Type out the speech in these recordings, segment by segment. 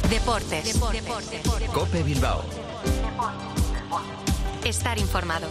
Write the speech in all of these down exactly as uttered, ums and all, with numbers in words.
Deportes. Deportes. Deportes. COPE Bilbao. Estar informado.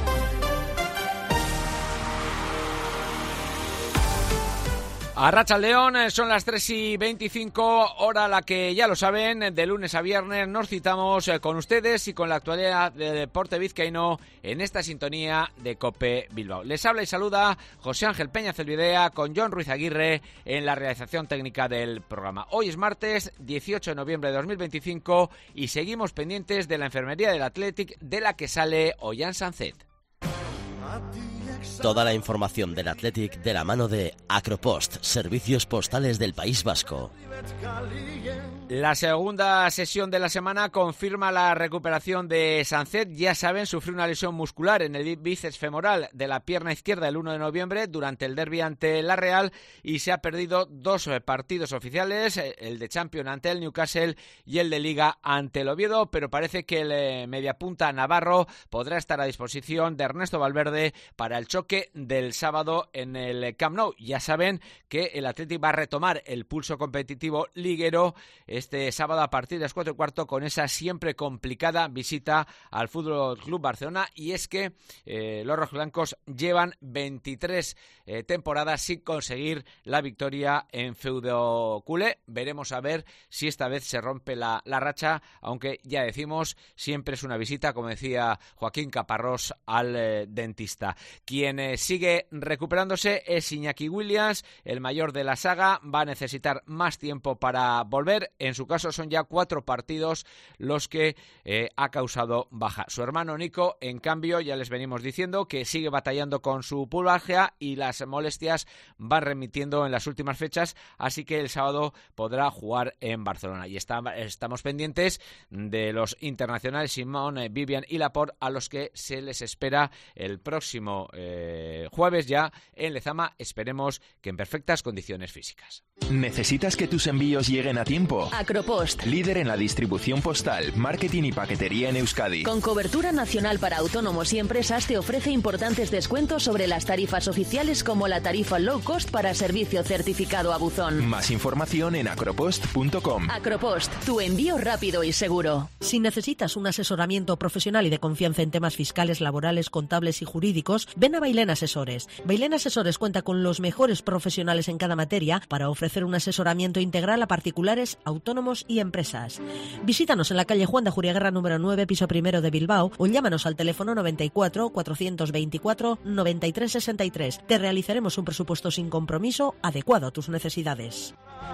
Arratsaldeon, son las tres y veinticinco, hora a la que ya lo saben, de lunes a viernes nos citamos con ustedes y con la actualidad del deporte vizcaíno en esta sintonía de COPE Bilbao. Les habla y saluda José Ángel Peña Zelvidea con Jon Ruiz Aguirre en la realización técnica del programa. Hoy es martes dieciocho de noviembre de dos mil veinticinco y seguimos pendientes de la enfermería del Athletic, de la que sale Ollán Sancet. Toda la información del Athletic de la mano de Acropost, servicios postales del País Vasco. La segunda sesión de la semana confirma la recuperación de Sancet. Ya saben, sufrió una lesión muscular en el bíceps femoral de la pierna izquierda el uno de noviembre durante el derbi ante la Real y se ha perdido dos partidos oficiales, el de Champions ante el Newcastle y el de Liga ante el Oviedo, pero parece que el mediapunta navarro podrá estar a disposición de Ernesto Valverde para el choque del sábado en el Camp Nou. Ya saben que el Athletic va a retomar el pulso competitivo liguero este sábado a partir de las cuatro y cuarto con esa siempre complicada visita al Fútbol Club Barcelona, y es que eh, los rojiblancos llevan veintitrés eh, temporadas sin conseguir la victoria en feudo culé. Veremos a ver si esta vez se rompe la, la racha, aunque ya decimos, siempre es una visita, como decía Joaquín Caparrós, al eh, dentista. Quien eh, sigue recuperándose es Iñaki Williams, el mayor de la saga, va a necesitar más tiempo para volver. En su caso son ya cuatro partidos los que eh, ha causado baja. Su hermano Nico, en cambio, ya les venimos diciendo que sigue batallando con su pubalgia y las molestias van remitiendo en las últimas fechas, así que el sábado podrá jugar en Barcelona. Y está, estamos pendientes de los internacionales Simón, eh, Vivian y Laporte, a los que se les espera el próximo eh, jueves ya en Lezama. Esperemos que en perfectas condiciones físicas. ¿Necesitas que tus envíos lleguen a tiempo? Acropost, líder en la distribución postal, marketing y paquetería en Euskadi. Con cobertura nacional para autónomos y empresas, te ofrece importantes descuentos sobre las tarifas oficiales, como la tarifa low cost para servicio certificado a buzón. Más información en acropost punto com. Acropost, tu envío rápido y seguro. Si necesitas un asesoramiento profesional y de confianza en temas fiscales, laborales, contables y jurídicos, ven a Bailén Asesores. Bailén Asesores cuenta con los mejores profesionales en cada materia para ofrecer un asesoramiento integral a particulares, autónomos y empresas. Visítanos en la calle Juan de Ajuriaguerra número nueve, piso primero de Bilbao, o llámanos al teléfono noventa y cuatro, cuatrocientos veinticuatro, noventa y tres sesenta y tres. Te realizaremos un presupuesto sin compromiso adecuado a tus necesidades.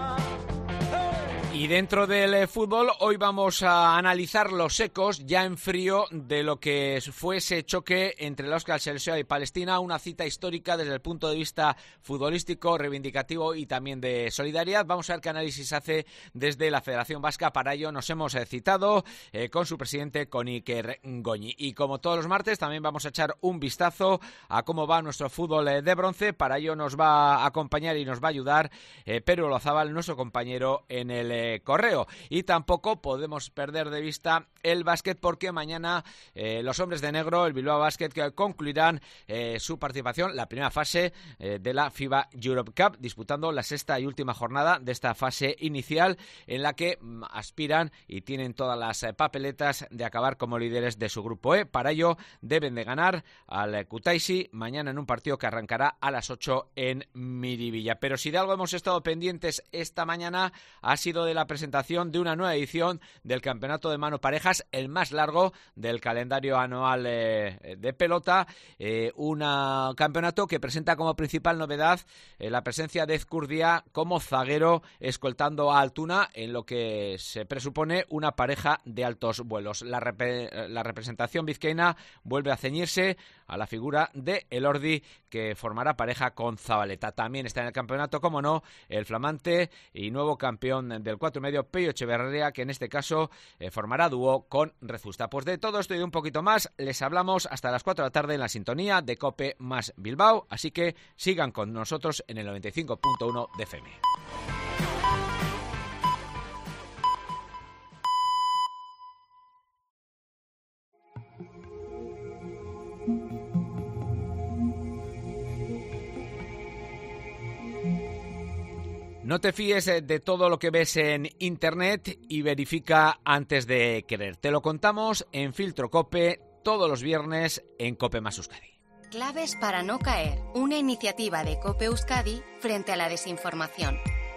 Y dentro del eh, fútbol, hoy vamos a analizar los ecos ya en frío de lo que fue ese choque entre el Euskal Selekzioa y Palestina, una cita histórica desde el punto de vista futbolístico, reivindicativo y también de solidaridad. Vamos a ver qué análisis hace desde la Federación Vasca. Para ello nos hemos eh, citado eh, con su presidente, con Iker Goñi. Y como todos los martes, también vamos a echar un vistazo a cómo va nuestro fútbol eh, de bronce. Para ello nos va a acompañar y nos va a ayudar eh, Pedro Olazábal, nuestro compañero en el eh, correo. Y tampoco podemos perder de vista el básquet, porque mañana eh, los hombres de negro, el Bilbao Basket, que concluirán eh, su participación, la primera fase eh, de la FIBA Europe Cup, disputando la sexta y última jornada de esta fase inicial, en la que mm, aspiran y tienen todas las eh, papeletas de acabar como líderes de su grupo E. Para ello deben de ganar al eh, Kutaisi mañana en un partido que arrancará a las ocho en Miribilla. Pero si de algo hemos estado pendientes esta mañana, ha sido de la presentación de una nueva edición del Campeonato de Mano Parejas, el más largo del calendario anual eh, de pelota, eh, un campeonato que presenta como principal novedad eh, la presencia de Ezcurdia como zaguero escoltando a Altuna en lo que se presupone una pareja de altos vuelos. La, rep- la representación vizcaína vuelve a ceñirse a la figura de Elordi, que formará pareja con Zabaleta. También está en el campeonato, como no, el flamante y nuevo campeón del cuatro y medio, Pello Echeverría, que en este caso eh, formará dúo con Rezusta. Pues de todo esto y de un poquito más les hablamos hasta las cuatro de la tarde en la sintonía de COPE más Bilbao, así que sigan con nosotros en el noventa y cinco punto uno de F M. No te fíes de todo lo que ves en Internet y verifica antes de creer. Te lo contamos en Filtro Cope todos los viernes en Cope más Euskadi. Claves para no caer. Una iniciativa de Cope Euskadi frente a la desinformación.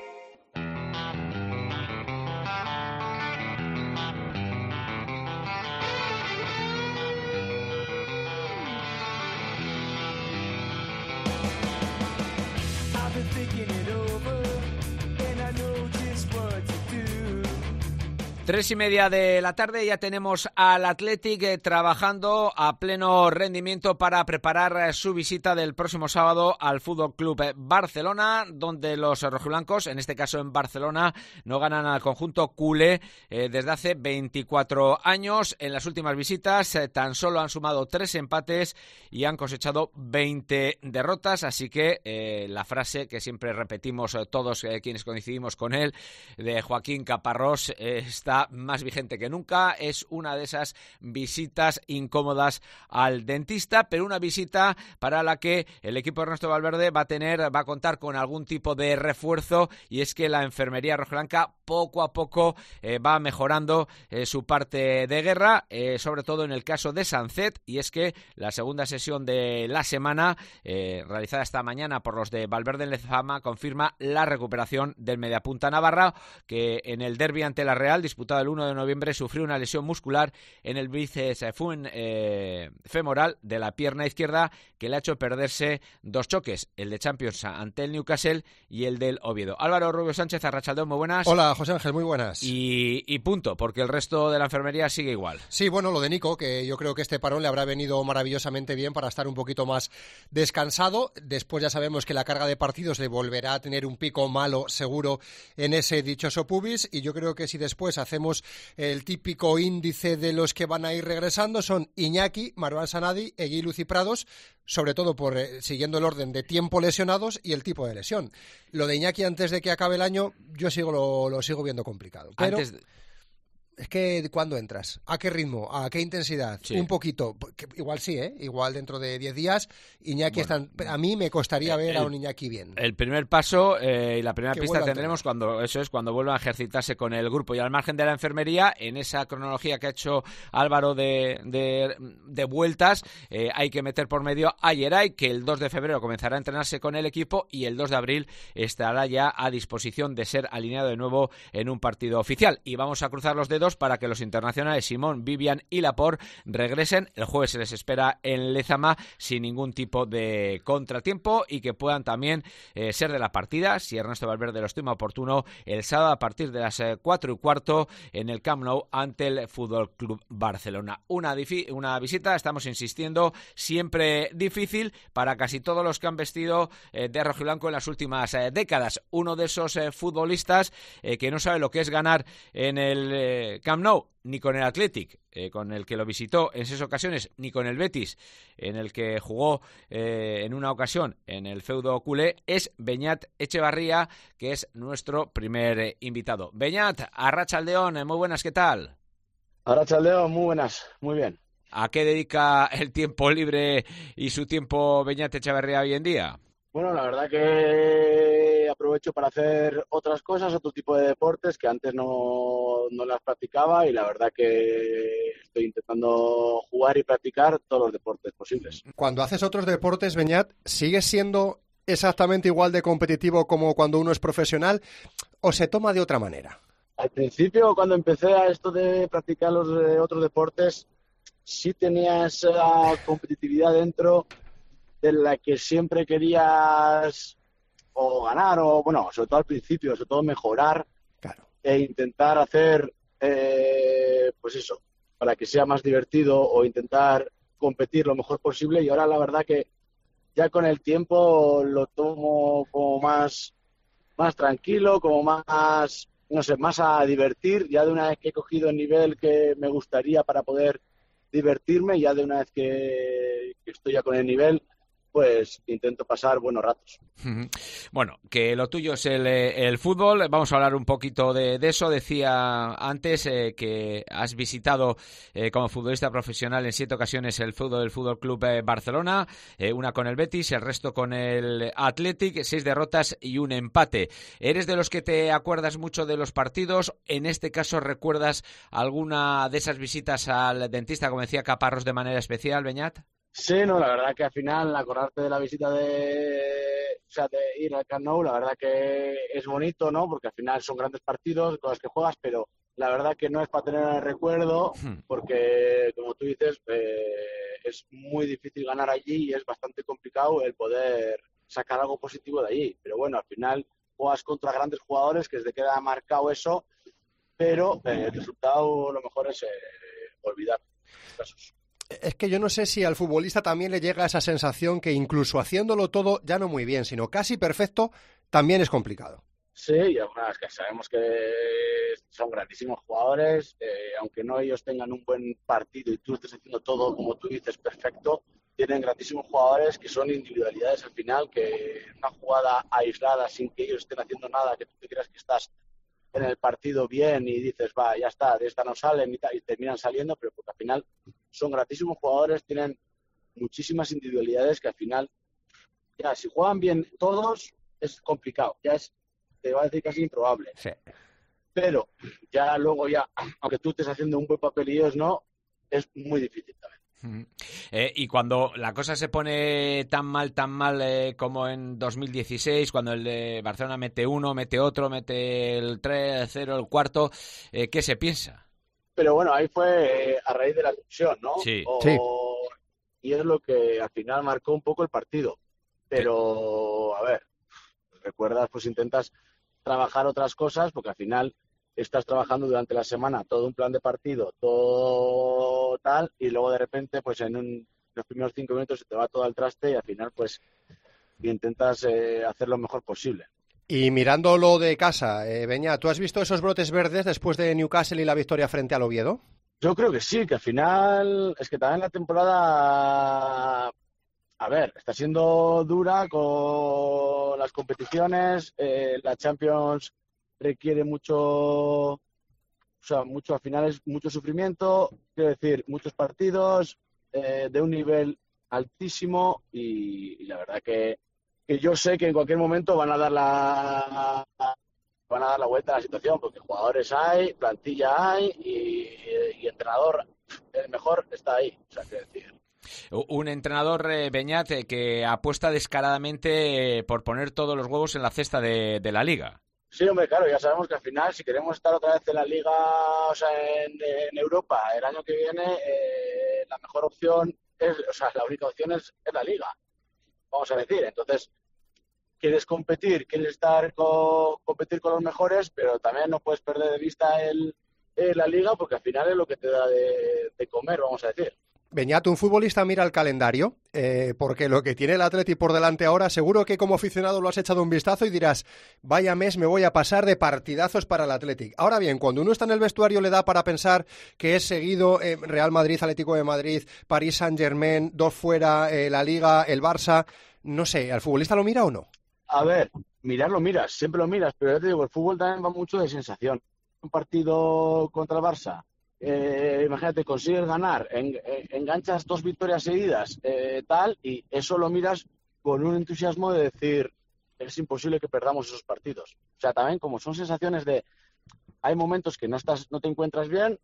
Tres y media de la tarde, ya tenemos al Athletic eh, trabajando a pleno rendimiento para preparar eh, su visita del próximo sábado al Fútbol Club Barcelona, donde los rojiblancos, en este caso en Barcelona, no ganan al conjunto culé eh, desde hace veinticuatro años. En las últimas visitas eh, tan solo han sumado tres empates y han cosechado veinte derrotas, así que eh, la frase que siempre repetimos eh, todos eh, quienes coincidimos con él, de Joaquín Caparrós, eh, está más vigente que nunca. Es una de esas visitas incómodas al dentista, pero una visita para la que el equipo de Ernesto Valverde va a tener, va a contar con algún tipo de refuerzo, y es que la enfermería rojiblanca poco a poco eh, va mejorando eh, su parte de guerra, eh, sobre todo en el caso de Sancet, y es que la segunda sesión de la semana, eh, realizada esta mañana por los de Valverde en Lezama, confirma la recuperación del mediapunta navarra, que en el derbi ante la Real, disputado el uno de noviembre, sufrió una lesión muscular en el bíceps eh, femoral de la pierna izquierda, que le ha hecho perderse dos choques, el de Champions ante el Newcastle y el del Oviedo. Álvaro Rubio Sánchez, arratsaldeon, muy buenas. Hola, José Ángel, muy buenas. Y, y punto, porque el resto de la enfermería sigue igual. Sí, bueno, lo de Nico, que yo creo que este parón le habrá venido maravillosamente bien para estar un poquito más descansado. Después ya sabemos que la carga de partidos le volverá a tener un pico malo seguro en ese dichoso pubis, y yo creo que si después hacemos el típico índice de los que van a ir regresando, son Iñaki, Marwan Sanadi, Eguilu y Prados, sobre todo por eh, siguiendo el orden de tiempo lesionados y el tipo de lesión. Lo de Iñaki antes de que acabe el año, yo sigo lo, lo sigo viendo complicado. Pero antes de... es que ¿cuándo entras? ¿A qué ritmo? ¿A qué intensidad? Sí. Un poquito. Igual sí, ¿eh? Igual dentro de diez días Iñaki bueno, está... A mí me costaría ver el, a un Iñaki bien. El primer paso eh, y la primera que pista tendremos cuando eso es cuando vuelva a ejercitarse con el grupo. Y al margen de la enfermería, en esa cronología que ha hecho Álvaro de, de, de vueltas, eh, hay que meter por medio a Yeray, que el dos de febrero comenzará a entrenarse con el equipo y el dos de abril estará ya a disposición de ser alineado de nuevo en un partido oficial. Y vamos a cruzar los dedos para que los internacionales Simón, Vivian y Laporte regresen. El jueves se les espera en Lezama sin ningún tipo de contratiempo, y que puedan también eh, ser de la partida, si Ernesto Valverde lo estima oportuno, el sábado a partir de las eh, cuatro y cuarto en el Camp Nou ante el Fútbol Club Barcelona. Una, difi- una visita, estamos insistiendo, siempre difícil para casi todos los que han vestido eh, de rojiblanco en las últimas eh, décadas. Uno de esos eh, futbolistas eh, que no sabe lo que es ganar en el eh, Camp Nou, ni con el Athletic, eh, con el que lo visitó en seis ocasiones, ni con el Betis, en el que jugó eh, en una ocasión en el feudo culé, es Beñat Echevarría, que es nuestro primer eh, invitado. Beñat, arratsaldeon, eh, muy buenas, ¿qué tal? Arratsaldeon, muy buenas, muy bien. ¿A qué dedica el tiempo libre y su tiempo Beñat Echevarría hoy en día? Bueno, la verdad que aprovecho para hacer otras cosas, otro tipo de deportes que antes no, no las practicaba, y la verdad que estoy intentando jugar y practicar todos los deportes posibles. Cuando haces otros deportes, Beñat, ¿sigues siendo exactamente igual de competitivo como cuando uno es profesional o se toma de otra manera? Al principio, cuando empecé a esto de practicar los eh, otros deportes, sí tenía esa competitividad dentro, de la que siempre querías o ganar, o bueno, sobre todo al principio, sobre todo mejorar, claro, e intentar hacer, eh, pues eso, para que sea más divertido, o intentar competir lo mejor posible. Y ahora la verdad que ya con el tiempo lo tomo como más, más tranquilo, como más, no sé, más a divertir, ya de una vez que he cogido el nivel que me gustaría para poder divertirme, ya de una vez que, que estoy ya con el nivel, pues intento pasar buenos ratos. Bueno, que lo tuyo es el, el fútbol. Vamos a hablar un poquito de, de eso. Decía antes eh, que has visitado eh, como futbolista profesional en siete ocasiones el fútbol del Fútbol Club eh, Barcelona, eh, una con el Betis, el resto con el Athletic, seis derrotas y un empate. ¿Eres de los que te acuerdas mucho de los partidos? En este caso, ¿recuerdas alguna de esas visitas al dentista, como decía Caparrós, de manera especial, Beñat? Sí, no, la verdad que al final acordarte de la visita de, o sea, de ir al Camp Nou, la verdad que es bonito, ¿no? Porque al final son grandes partidos con los que juegas, pero la verdad que no es para tener el recuerdo, porque como tú dices, eh, es muy difícil ganar allí y es bastante complicado el poder sacar algo positivo de allí. Pero bueno, al final juegas contra grandes jugadores que se te queda marcado eso, pero eh, el resultado lo mejor es eh, olvidar los casos. Es que yo no sé si al futbolista también le llega esa sensación que incluso haciéndolo todo, ya no muy bien, sino casi perfecto, también es complicado. Sí, y además que sabemos que son grandísimos jugadores, eh, aunque no ellos tengan un buen partido y tú estés haciendo todo, como tú dices, perfecto, tienen grandísimos jugadores que son individualidades al final, que una jugada aislada sin que ellos estén haciendo nada, que tú te creas que estás en el partido bien y dices, va, ya está, de esta no salen y, y terminan saliendo, pero porque al final son grandísimos jugadores, tienen muchísimas individualidades que al final, ya, si juegan bien todos, es complicado, ya es, te va a decir casi improbable. Sí. Pero ya luego ya, aunque tú estés haciendo un buen papel y ellos no, es muy difícil también. Eh, y cuando la cosa se pone tan mal, tan mal eh, como en dos mil dieciséis, cuando el de Barcelona mete uno, mete otro, mete el tres, el cero, el cuarto, eh, ¿qué se piensa? Pero bueno, ahí fue eh, a raíz de la expulsión, ¿no? Sí. O, sí. Y es lo que al final marcó un poco el partido. Pero, a ver, recuerdas, pues intentas trabajar otras cosas, porque al final estás trabajando durante la semana todo un plan de partido, todo tal, y luego de repente, pues en un, los primeros cinco minutos se te va todo al traste y al final, pues, intentas eh, hacer lo mejor posible. Y mirándolo de casa, eh, Beñat, ¿tú has visto esos brotes verdes después de Newcastle y la victoria frente al Oviedo? Yo creo que sí, que al final, es que también la temporada, a ver, está siendo dura con las competiciones, eh, la Champions requiere mucho, o sea, mucho al final es mucho sufrimiento, quiero decir, muchos partidos eh, de un nivel altísimo y, y la verdad que, que yo sé que en cualquier momento van a dar la van a dar la vuelta a la situación porque jugadores hay, plantilla hay y, y entrenador el mejor está ahí, o sea, quiero decir. Un entrenador, eh, Beñat, eh, que apuesta descaradamente eh, por poner todos los huevos en la cesta de, de la Liga. Sí, hombre, claro, ya sabemos que al final, si queremos estar otra vez en la Liga, o sea, en, en Europa el año que viene, eh, la mejor opción es, o sea, la única opción es, es la Liga, vamos a decir. Entonces, quieres competir, quieres estar con, competir con los mejores, pero también no puedes perder de vista el, el, la Liga, porque al final es lo que te da de, de comer, vamos a decir. Beñat, un futbolista mira el calendario, eh, porque lo que tiene el Atleti por delante ahora, seguro que como aficionado lo has echado un vistazo y dirás, vaya mes me voy a pasar de partidazos para el Athletic. Ahora bien, cuando uno está en el vestuario le da para pensar que es seguido eh, Real Madrid, Atlético de Madrid, París Saint-Germain, dos fuera, eh, la Liga, el Barça, no sé, ¿al futbolista lo mira o no? A ver, mirar lo miras, siempre lo miras, pero ya te digo, el fútbol también va mucho de sensación. Un partido contra el Barça, Eh, imagínate, consigues ganar, en, en, enganchas dos victorias seguidas, eh, tal, y eso lo miras con un entusiasmo de decir, es imposible que perdamos esos partidos. O sea, también como son sensaciones de, hay momentos que no estás, no te encuentras bien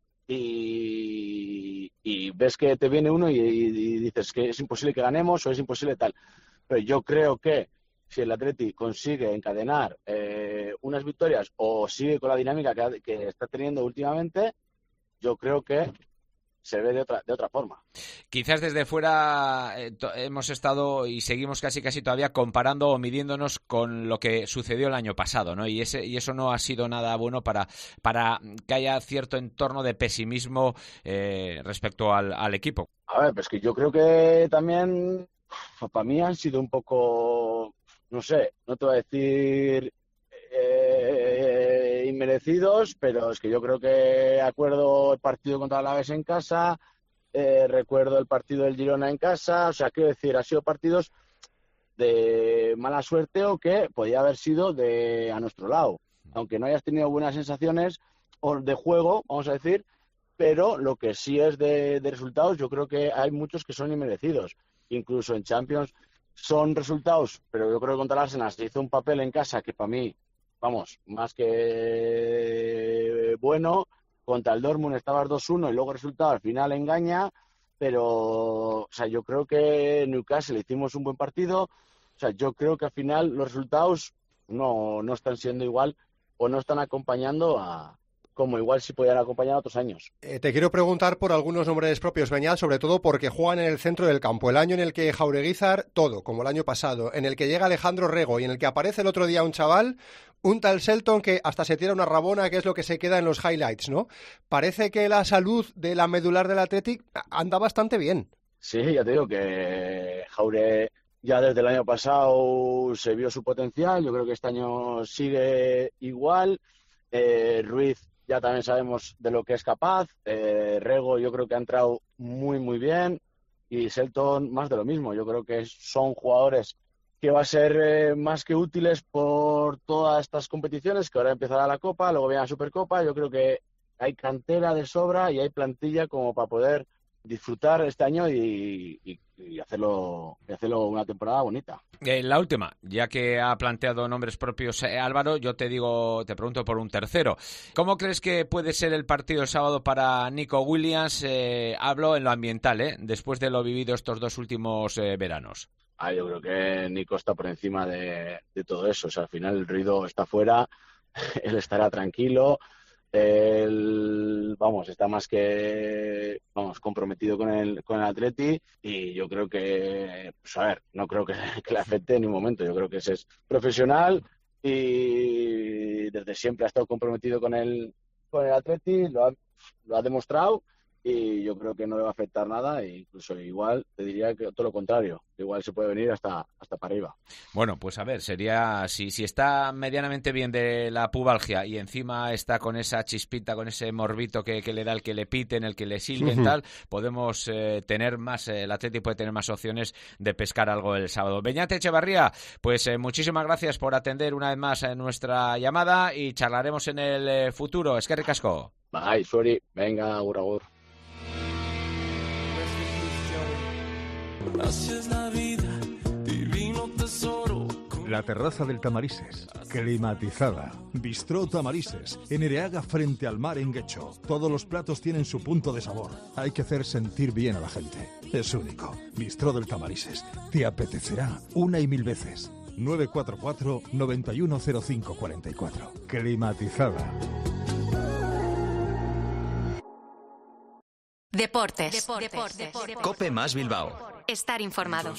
y, y ves que te viene uno y, y dices que es imposible que ganemos o es imposible tal. Pero yo creo que si el Atleti consigue encadenar eh, unas victorias o sigue con la dinámica que, que está teniendo últimamente, yo creo que se ve de otra de otra forma. Quizás desde fuera eh, to- hemos estado y seguimos casi casi todavía comparando o midiéndonos con lo que sucedió el año pasado, ¿no? Y ese y eso no ha sido nada bueno para para que haya cierto entorno de pesimismo eh, respecto al, al equipo. A ver, pues que yo creo que también para mí han sido un poco, no sé, no te voy a decir eh, inmerecidos, pero es que yo creo que acuerdo el partido contra el Alavés en casa, eh, recuerdo el partido del Girona en casa, o sea, quiero decir, ha sido partidos de mala suerte o que podía haber sido de a nuestro lado, aunque no hayas tenido buenas sensaciones o de juego, vamos a decir, pero lo que sí es de, de resultados, yo creo que hay muchos que son inmerecidos, incluso en Champions son resultados, pero yo creo que contra el Arsenal se hizo un papel en casa que para mí, vamos, más que bueno. Contra el Dortmund estabas dos uno y luego el resultado al final engaña, pero o sea, yo creo que en Newcastle hicimos un buen partido. O sea, yo creo que al final los resultados no, no están siendo igual o no están acompañando a como igual si podían acompañar otros años. Eh, te quiero preguntar por algunos nombres propios, Beñat, sobre todo porque juegan en el centro del campo. El año en el que Jaureguizar, todo, como el año pasado, en el que llega Alejandro Rego y en el que aparece el otro día un chaval, un tal Shelton que hasta se tira una rabona, que es lo que se queda en los highlights, ¿no? Parece que la salud de la medular del Athletic anda bastante bien. Sí, ya te digo que Jaure ya desde el año pasado se vio su potencial, yo creo que este año sigue igual. Eh, Ruiz ya también sabemos de lo que es capaz. Eh, Rego yo creo que ha entrado muy, muy bien. Y Shelton más de lo mismo. Yo creo que son jugadores que va a ser eh, más que útiles por todas estas competiciones, que ahora empezará la Copa, luego viene la Supercopa. Yo creo que hay cantera de sobra y hay plantilla como para poder disfrutar este año y, y, y hacerlo y hacerlo una temporada bonita. Eh, la última, ya que ha planteado nombres propios eh, Álvaro, yo te digo, te pregunto por un tercero. ¿Cómo crees que puede ser el partido el sábado para Nico Williams? Eh, hablo en lo ambiental, ¿eh? Después de lo vivido estos dos últimos eh, veranos. Ah, yo creo que Nico está por encima de, de todo eso. O sea, al final el ruido está fuera, él estará tranquilo. Él, vamos, está más que vamos comprometido con el con el Atleti y yo creo que, pues a ver, no creo que, que le afecte en ningún momento. Yo creo que ese es profesional y desde siempre ha estado comprometido con el con el Atleti, lo ha, lo ha demostrado y yo creo que no le va a afectar nada e incluso igual te diría que todo lo contrario, igual se puede venir hasta hasta para arriba. Bueno, pues a ver, sería si si está medianamente bien de la pubalgia y encima está con esa chispita, con ese morbito que, que le da el que le piten, el que le silben, uh-huh. tal, podemos eh, tener más, eh, el Atleti puede tener más opciones de pescar algo el sábado. Beñat Echevarría, pues eh, muchísimas gracias por atender una vez más a nuestra llamada y charlaremos en el eh, futuro. Eskerrik asko. Bye, sorry. Venga, agur, agur. La terraza del Tamarises, climatizada. Bistró Tamarises, en Ereaga frente al mar en Guecho. Todos los platos tienen su punto de sabor. Hay que hacer sentir bien a la gente. Es único. Bistró del Tamarises. Te apetecerá una y mil veces. nueve cuatro cuatro, nueve uno cero cinco cuatro cuatro. Climatizada. Deportes. Deportes. Deportes. Deportes. COPE más Bilbao. Estar informado.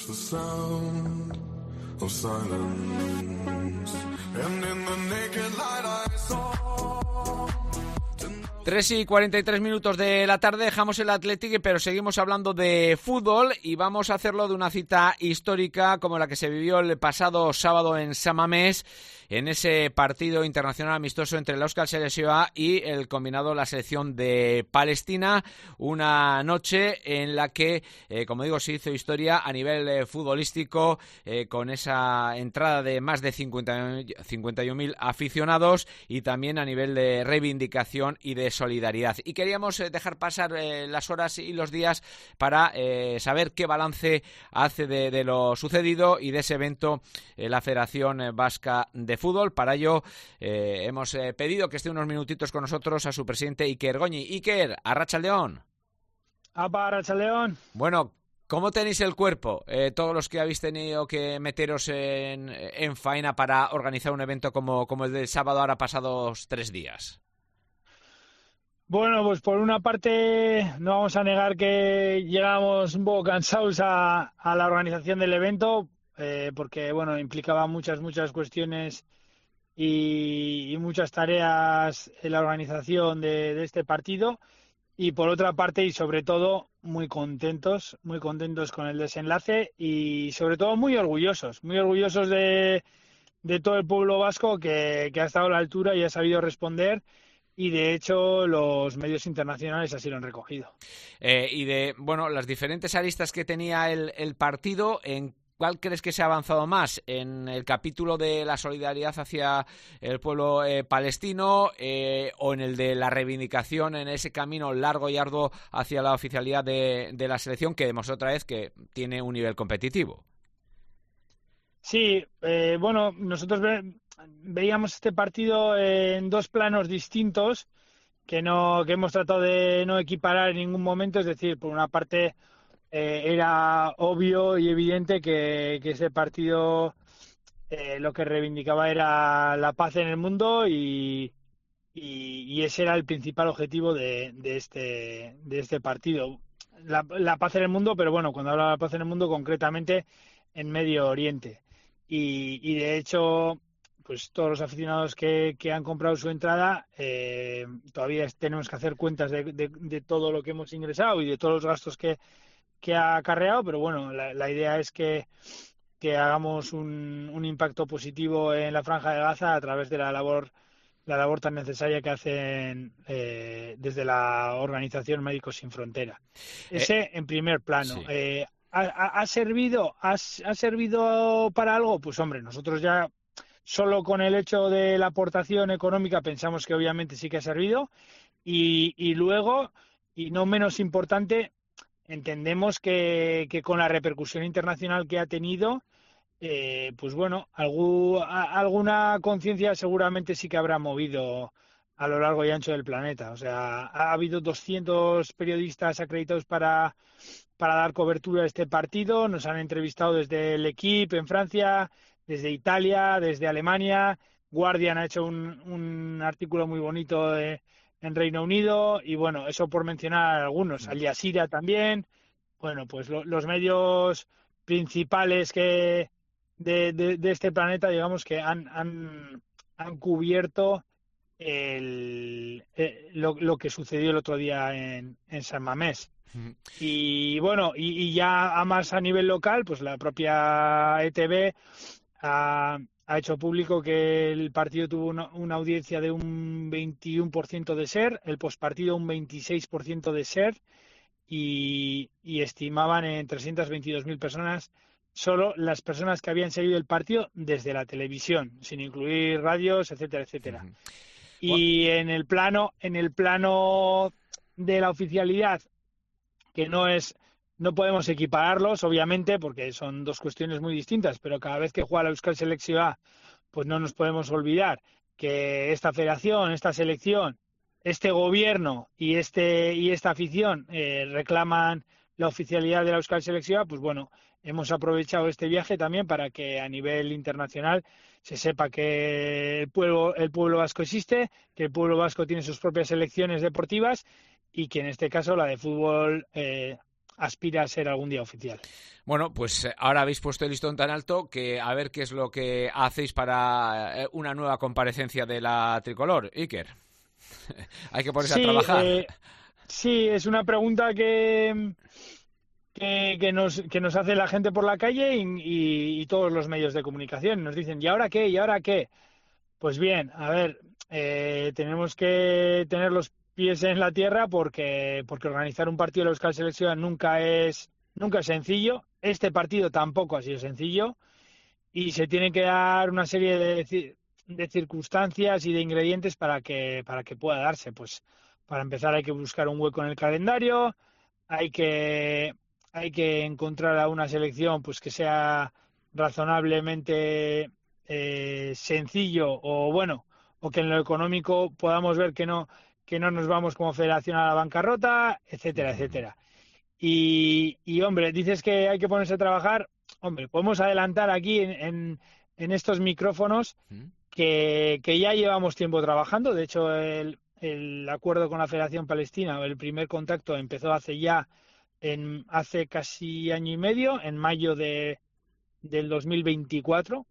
Tres y cuarenta y tres minutos de la tarde, dejamos el Athletic, pero seguimos hablando de fútbol y vamos a hacerlo de una cita histórica como la que se vivió el pasado sábado en San Mamés, en ese partido internacional amistoso entre el Euskal Selekzioa y el combinado la selección de Palestina. Una noche en la que, eh, como digo, se hizo historia a nivel eh, futbolístico, eh, con esa entrada de más de cincuenta y uno mil aficionados y también a nivel de reivindicación y de solidaridad. Y queríamos eh, dejar pasar eh, las horas y los días para eh, saber qué balance hace de, de lo sucedido y de ese evento eh, la Federación Vasca de Fútbol. Para ello eh, hemos eh, pedido que esté unos minutitos con nosotros a su presidente Iker Goñi. Iker, Arratsaldeon. Apa, Arratsaldeon. Bueno, ¿cómo tenéis el cuerpo? Eh, todos los que habéis tenido que meteros en, en faena para organizar un evento como, como el del sábado, ahora pasados tres días. Bueno, pues por una parte no vamos a negar que llegamos un poco cansados a, a la organización del evento, eh, porque bueno, implicaba muchas, muchas cuestiones y, y muchas tareas en la organización de, de este partido. Y por otra parte, y sobre todo, muy contentos, muy contentos con el desenlace y sobre todo muy orgullosos, muy orgullosos de, de todo el pueblo vasco que, que ha estado a la altura y ha sabido responder y de hecho los medios internacionales así lo han recogido. Eh, y de, bueno, las diferentes aristas que tenía el, el partido, ¿en cuál crees que se ha avanzado más? ¿En el capítulo de la solidaridad hacia el pueblo eh, palestino eh, o en el de la reivindicación en ese camino largo y arduo hacia la oficialidad de, de la selección, que demostró otra vez que tiene un nivel competitivo? Sí, eh, bueno, nosotros ve, veíamos este partido en dos planos distintos que no que hemos tratado de no equiparar en ningún momento. Es decir, por una parte eh, era obvio y evidente que, que ese partido eh, lo que reivindicaba era la paz en el mundo y, y, y ese era el principal objetivo de, de este de este partido, la, la paz en el mundo, pero bueno, cuando hablo de la paz en el mundo, concretamente en Medio Oriente. Y, y de hecho, pues todos los aficionados que, que han comprado su entrada, eh, todavía tenemos que hacer cuentas de, de, de todo lo que hemos ingresado y de todos los gastos que, que ha acarreado, pero bueno, la, la idea es que, que hagamos un, un impacto positivo en la Franja de Gaza a través de la labor la labor tan necesaria que hacen eh, desde la organización Médicos Sin Frontera. Ese eh, en primer plano. Sí. Eh, ¿Ha, ha, servido ha, ha servido para algo? Pues hombre, nosotros ya solo con el hecho de la aportación económica pensamos que obviamente sí que ha servido y, y luego, y no menos importante, entendemos que, que con la repercusión internacional que ha tenido, eh, pues bueno, algún, a, alguna conciencia seguramente sí que habrá movido a lo largo y ancho del planeta. O sea, ha habido doscientos periodistas acreditados para para dar cobertura a este partido. Nos han entrevistado desde el Equipo en Francia, desde Italia, desde Alemania. Guardian ha hecho un, un artículo muy bonito de, en Reino Unido y bueno, eso por mencionar algunos. Al Jazeera también. Bueno, pues lo, los medios principales que de, de, de este planeta, digamos que han, han, han cubierto el, eh, lo, lo que sucedió el otro día en, en San Mamés. Y bueno, y, y ya a más a nivel local, pues la propia E T V ha, ha hecho público que el partido tuvo una, una audiencia de un veintiuno por ciento de ser, el postpartido un veintiséis por ciento de ser y, y estimaban en trescientas veintidós mil personas solo las personas que habían seguido el partido desde la televisión, sin incluir radios, etcétera, etcétera. Uh-huh. Y bueno, en el plano, en el plano de la oficialidad, que no es, no podemos equipararlos, obviamente, porque son dos cuestiones muy distintas, pero cada vez que juega la Euskal Selección A, pues no nos podemos olvidar que esta federación, esta selección, este gobierno y este y esta afición eh, reclaman la oficialidad de la Euskal Selección A. Pues bueno, hemos aprovechado este viaje también para que a nivel internacional se sepa que el pueblo, el pueblo vasco existe, que el pueblo vasco tiene sus propias selecciones deportivas y que en este caso la de fútbol eh, aspira a ser algún día oficial. Bueno, pues ahora habéis puesto el listón tan alto que a ver qué es lo que hacéis para una nueva comparecencia de la tricolor. Iker, hay que ponerse sí, a trabajar. Eh, sí, es una pregunta que, que, que, nos, que nos hace la gente por la calle y, y, y todos los medios de comunicación. Nos dicen, ¿y ahora qué? ¿Y ahora qué? Pues bien, a ver, eh, tenemos que tener los pies en la tierra porque porque organizar un partido de la Euskal Selección nunca es nunca es sencillo. Este partido tampoco ha sido sencillo y se tienen que dar una serie de, de circunstancias y de ingredientes para que para que pueda darse. Pues para empezar hay que buscar un hueco en el calendario, hay que hay que encontrar a una selección pues que sea razonablemente eh, sencillo o bueno o que en lo económico podamos ver que no que no nos vamos como federación a la bancarrota, etcétera, etcétera. Y, y, hombre, dices que hay que ponerse a trabajar. Hombre, podemos adelantar aquí en, en, en estos micrófonos que, que ya llevamos tiempo trabajando. De hecho, el, el acuerdo con la Federación Palestina, o el primer contacto, empezó hace ya, en hace casi año y medio, en mayo de, del dos mil veinticuatro.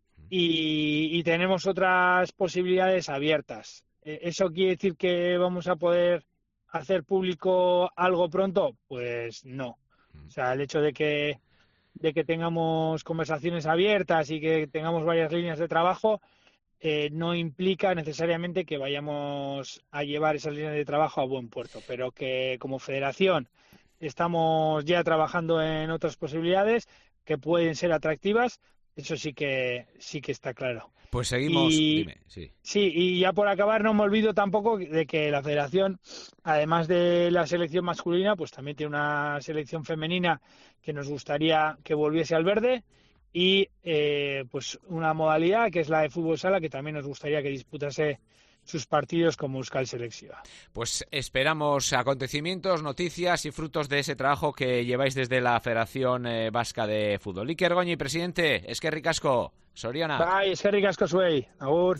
Y, y tenemos otras posibilidades abiertas. ¿Eso quiere decir que vamos a poder hacer público algo pronto? Pues no. O sea, el hecho de que de que tengamos conversaciones abiertas y que tengamos varias líneas de trabajo eh, no implica necesariamente que vayamos a llevar esas líneas de trabajo a buen puerto, pero que como federación estamos ya trabajando en otras posibilidades que pueden ser atractivas, eso sí que sí que está claro. Pues seguimos. Y, Dime, sí. sí, y ya por acabar, no me olvido tampoco de que la federación, además de la selección masculina, pues también tiene una selección femenina que nos gustaría que volviese al verde y eh, pues una modalidad que es la de fútbol sala que también nos gustaría que disputase sus partidos como Euskal Selección. Pues esperamos acontecimientos, noticias y frutos de ese trabajo que lleváis desde la Federación eh, Vasca de Fútbol. Iker Goñi, presidente, eskerrik asko, Soriana. Bai, eskerrik asko zuei, agur.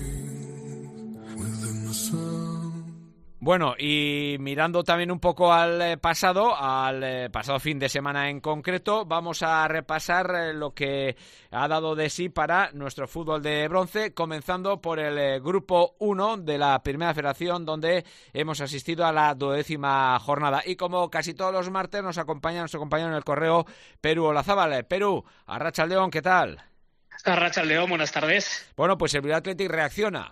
Bueno, y mirando también un poco al pasado, al eh, pasado fin de semana en concreto, vamos a repasar eh, lo que ha dado de sí para nuestro fútbol de bronce, comenzando por el eh, grupo uno de la Primera Federación, donde hemos asistido a la duodécima jornada. Y como casi todos los martes, nos acompaña nuestro compañero en el correo, Peru Olazábal. Peru, Arratsaldeon, ¿qué tal? Arratsaldeon, buenas tardes. Bueno, pues el Bilbao Athletic reacciona.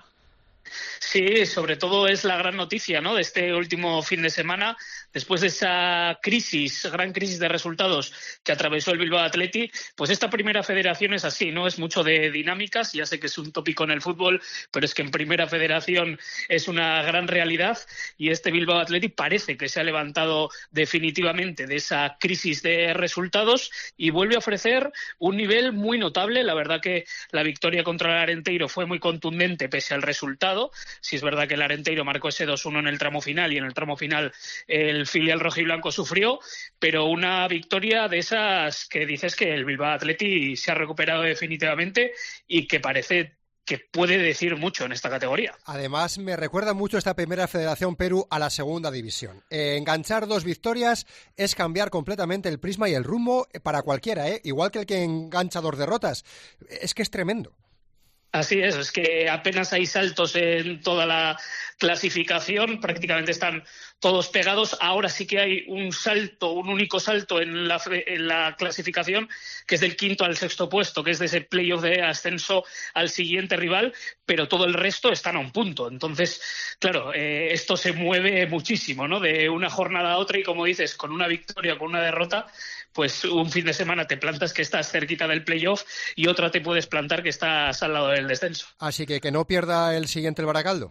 Sí, sobre todo es la gran noticia, ¿no?, de este último fin de semana, después de esa crisis, gran crisis de resultados que atravesó el Bilbao Athletic. Pues esta Primera Federación es así, ¿no? Es mucho de dinámicas, ya sé que es un tópico en el fútbol, pero es que en Primera Federación es una gran realidad y este Bilbao Athletic parece que se ha levantado definitivamente de esa crisis de resultados y vuelve a ofrecer un nivel muy notable. La verdad que la victoria contra el Arenteiro fue muy contundente pese al resultado. Sí es verdad que el Arenteiro marcó ese dos uno en el tramo final y en el tramo final el filial rojiblanco sufrió, pero una victoria de esas que dices que el Bilbao Athletic se ha recuperado definitivamente y que parece que puede decir mucho en esta categoría. Además, me recuerda mucho esta Primera Federación Perú a la Segunda División. Eh, enganchar dos victorias es cambiar completamente el prisma y el rumbo para cualquiera, ¿eh? Igual que el que engancha dos derrotas. Es que es tremendo. Así es, es que apenas hay saltos en toda la clasificación, prácticamente están todos pegados. Ahora sí que hay un salto, un único salto en la, en la clasificación, que es del quinto al sexto puesto, que es de ese playoff de ascenso al siguiente rival, pero todo el resto están a un punto. Entonces, claro, eh, esto se mueve muchísimo, ¿no?, de una jornada a otra y, como dices, con una victoria o con una derrota, pues un fin de semana te plantas que estás cerquita del playoff y otra te puedes plantar que estás al lado del descenso. Así que que no pierda el siguiente el Baracaldo.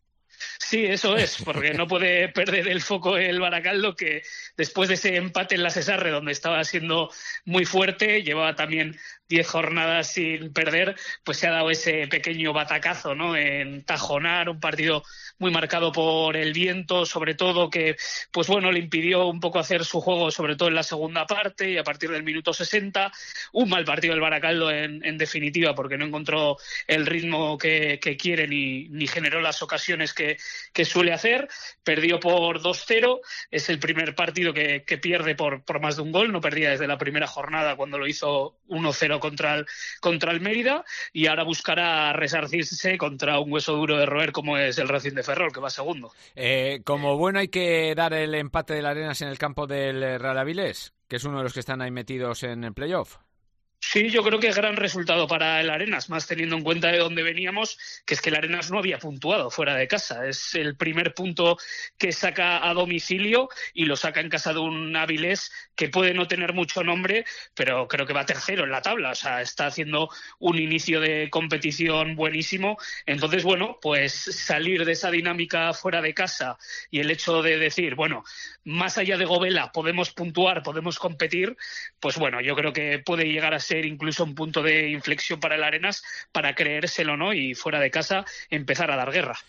Sí, eso es, porque no puede perder el foco el Baracaldo, que después de ese empate en la Sesarre, donde estaba siendo muy fuerte, llevaba también diez jornadas sin perder, pues se ha dado ese pequeño batacazo, ¿no?, en Tajonar, un partido muy marcado por el viento, sobre todo, que pues bueno, le impidió un poco hacer su juego, sobre todo en la segunda parte y a partir del minuto sesenta. Un mal partido del Baracaldo en, en definitiva, porque no encontró el ritmo que, que quiere ni, ni generó las ocasiones que, que suele hacer. Perdió por dos cero, es el primer partido que, que pierde por, por más de un gol, no perdía desde la primera jornada cuando lo hizo uno cero contra el, contra el Mérida, y ahora buscará resarcirse contra un hueso duro de roer como es el Racing de Ferrol, que va segundo. Eh, como bueno, hay que dar el empate del Arenas en el campo del Real Avilés, que es uno de los que están ahí metidos en el playoff. Sí, yo creo que gran resultado para el Arenas, más teniendo en cuenta de dónde veníamos, que es que el Arenas no había puntuado fuera de casa. Es el primer punto que saca a domicilio y lo saca en casa de un Avilés que puede no tener mucho nombre, pero creo que va tercero en la tabla. O sea, está haciendo un inicio de competición buenísimo. Entonces, bueno, pues salir de esa dinámica fuera de casa y el hecho de decir, bueno, más allá de Govela podemos puntuar, podemos competir, pues bueno, yo creo que puede llegar a ser incluso un punto de inflexión para el Arenas, para creérselo, ¿no?, y fuera de casa empezar a dar guerra.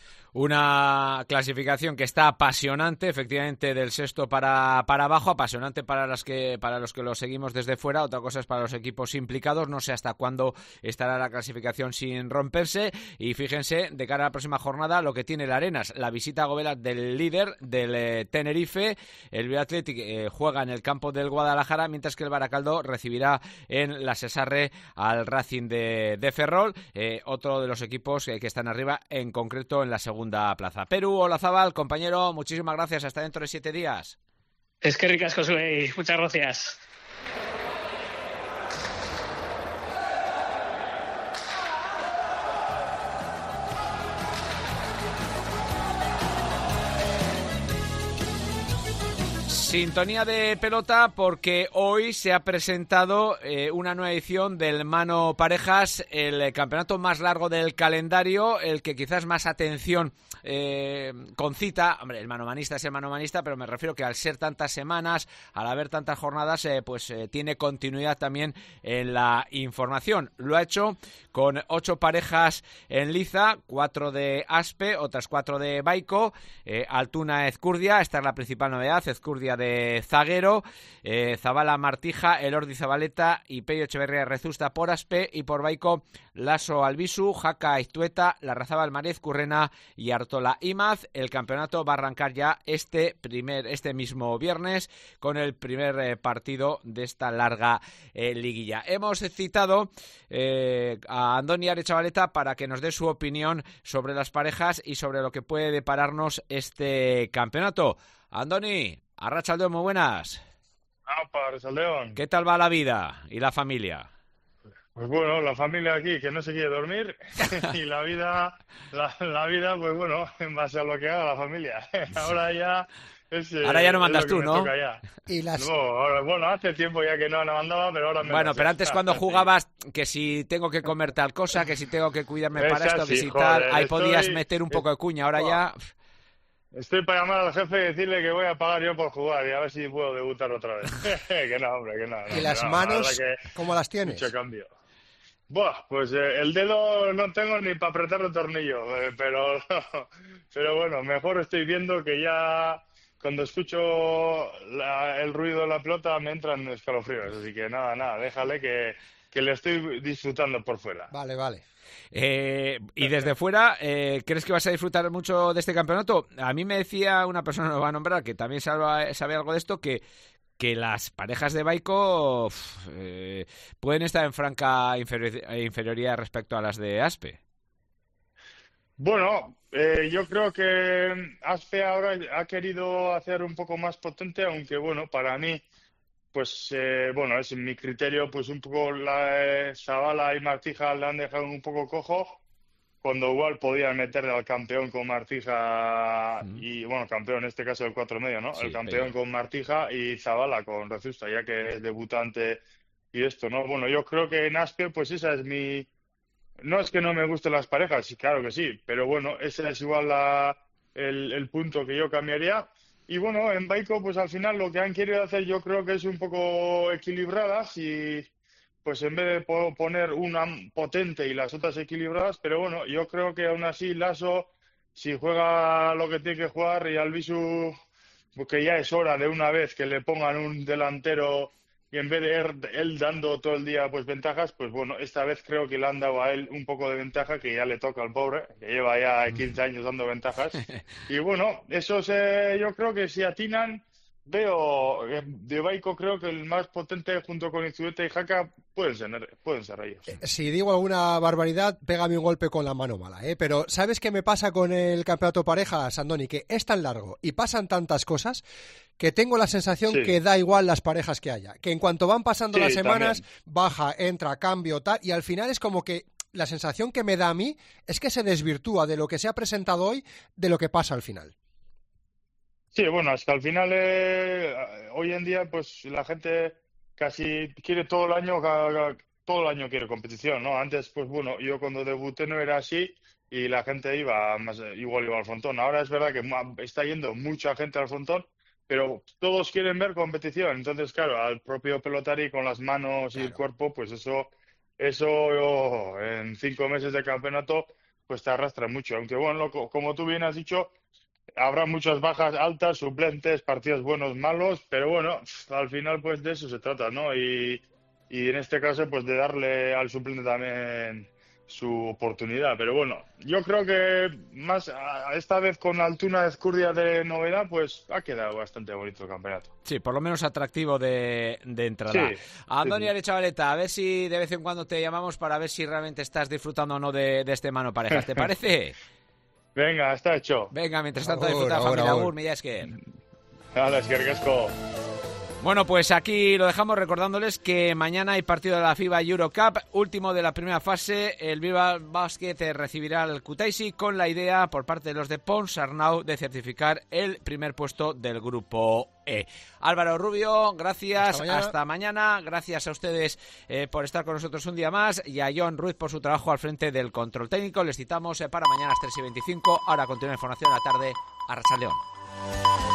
Una clasificación que está apasionante, efectivamente, del sexto para, para abajo, apasionante para las que para los que lo seguimos desde fuera. Otra cosa es para los equipos implicados. No sé hasta cuándo estará la clasificación sin romperse. Y fíjense, de cara a la próxima jornada, lo que tiene el Arenas, la visita a Govela del líder, del eh, Tenerife. El Bilbao Athletic eh, juega en el campo del Guadalajara, mientras que el Baracaldo recibirá en la Sesarre al Racing de, de Ferrol, eh, otro de los equipos eh, que están arriba, en concreto en la segunda segunda plaza. Perú Olazábal, compañero, muchísimas gracias. Hasta dentro de siete días. Es que ricasco, Josué. Muchas gracias. Sintonía de pelota porque hoy se ha presentado eh, una nueva edición del Mano Parejas, el campeonato más largo del calendario, el que quizás más atención eh, concita. Hombre, el manomanista es el manomanista, pero me refiero que al ser tantas semanas, al haber tantas jornadas, eh, pues eh, tiene continuidad también en la información. Lo ha hecho con ocho parejas en liza, cuatro de Aspe, otras cuatro de Baiko, eh, Altuna Ezcurdia, esta es la principal novedad, Ezcurdia de zaguero, eh, Zabala Martija, Elordi Zabaleta y Pello Echeverría Rezusta por Aspe, y por Baiko Lasso Albisu, Jaca Iztueta, Larrazabal Mariez Currena y Artola Imaz. El campeonato va a arrancar ya este primer este mismo viernes con el primer eh, partido de esta larga eh, liguilla. Hemos citado eh, a Andoni Aretxabaleta para que nos dé su opinión sobre las parejas y sobre lo que puede depararnos este campeonato. Andoni, arratsaldeon, muy buenas. Apa, arratsaldeon. ¿Qué tal va la vida y la familia? Pues bueno, la familia aquí que no se quiere dormir y la vida, la, la vida, pues bueno, en base a lo que haga la familia. Ahora ya es, ahora ya no mandas es lo tú, que ¿no? me toca ya. Y las... no, ahora, bueno, hace tiempo ya que no, no mandaba, pero ahora me Bueno, lo pero sé. antes cuando jugabas, que si tengo que comer tal cosa, que si tengo que cuidarme Es para esto, así, que si joder, tal, ahí estoy- podías meter un poco de cuña, ahora ya... Estoy para llamar al jefe y decirle que voy a pagar yo por jugar y a ver si puedo debutar otra vez. que no, hombre, que no. no, ¿Y las no, manos, la verdad que cómo las tienes? mucho cambio. Buah, pues eh, el dedo no tengo ni para apretar el tornillo, eh, pero, pero bueno, mejor estoy viendo que ya cuando escucho la- el ruido de la pelota me entran escalofríos, así que nada, nada, déjale que, que le estoy disfrutando por fuera. Vale, vale. Eh, y desde fuera, eh, ¿crees que vas a disfrutar mucho de este campeonato? A mí me decía una persona, no lo va a nombrar, que también sabe, sabe algo de esto, que que las parejas de Baiko uf, eh, pueden estar en franca inferi- inferioridad respecto a las de Aspe. Bueno, eh, yo creo que Aspe ahora ha querido hacer un poco más potente, aunque bueno, para mí, pues eh, bueno, es mi criterio, pues un poco la eh, Zabala y Martija le han dejado un poco cojo, cuando igual podían meterle al campeón con Martija y, bueno, campeón en este caso el cuatro medio, ¿no? Sí, el campeón pero- con Martija y Zabala con Rezusta, ya que es debutante y esto, ¿no? Bueno, yo creo que en Aspe, pues esa es mi... No es que no me gusten las parejas, sí, claro que sí, pero bueno, ese es igual la, el, el punto que yo cambiaría. Y bueno, en Baiko, pues al final lo que han querido hacer yo creo que es un poco equilibradas y pues en vez de po- poner una potente y las otras equilibradas, pero bueno, yo creo que aún así Lasso, si juega lo que tiene que jugar y Albisu, porque ya es hora de una vez que le pongan un delantero y en vez de él, él dando todo el día pues ventajas, pues bueno, esta vez creo que le han dado a él un poco de ventaja que ya le toca al pobre, que lleva ya quince años dando ventajas. Y bueno, eso se, yo creo que si atinan, veo eh, de Baiko creo que el más potente junto con Iztueta y Jaca pueden ser, pueden ser ellos. Si digo alguna barbaridad, pégame un golpe con la mano mala, ¿eh? Pero ¿sabes qué me pasa con el campeonato parejas, Andoni? Que es tan largo y pasan tantas cosas que tengo la sensación Sí. que da igual las parejas que haya. Que en cuanto van pasando Sí, las semanas, también. baja, entra, cambio, tal, y al final es como que la sensación que me da a mí es que se desvirtúa de lo que se ha presentado hoy de lo que pasa al final. Sí, bueno, es que al final eh, hoy en día pues la gente casi quiere todo el año, ca- ca- todo el año quiere competición, ¿no? Antes pues bueno, yo cuando debuté no era así y la gente iba más, igual iba al frontón. Ahora es verdad que ma- está yendo mucha gente al frontón, pero todos quieren ver competición. Entonces, claro, al propio pelotari con las manos y el cuerpo, pues eso, eso oh, en cinco meses de campeonato pues te arrastra mucho. Aunque bueno, lo- como tú bien has dicho, habrá muchas bajas altas, suplentes, partidos buenos, malos, pero bueno, al final pues de eso se trata, ¿no? Y, y en este caso pues de darle al suplente también su oportunidad. Pero bueno, yo creo que más a- esta vez con Altuna Ezcurdia de novedad, pues ha quedado bastante bonito el campeonato. Sí, por lo menos atractivo de, de entrada. Sí, Andoni sí, sí. Aretxabaleta, a ver si de vez en cuando te llamamos para ver si realmente estás disfrutando o no de, de este Mano Parejas. ¿Te parece? Venga, está hecho. Venga, mientras tanto Agur, disfruta la agur, familia. agur. Agur, Mila Esker. Hala, eskerrik asko. Bueno, pues aquí lo dejamos recordándoles que mañana hay partido de la FIBA Eurocup, último de la primera fase. El Bilbao Basket recibirá al Kutaisi con la idea por parte de los de Pons Arnau de certificar el primer puesto del grupo E. Álvaro Rubio, gracias, hasta mañana. Hasta mañana. Gracias a ustedes eh, por estar con nosotros un día más y a John Ruiz por su trabajo al frente del control técnico. Les citamos eh, para mañana a las tres y veinticinco. Ahora continúa la información de la tarde. Arratsaldeon.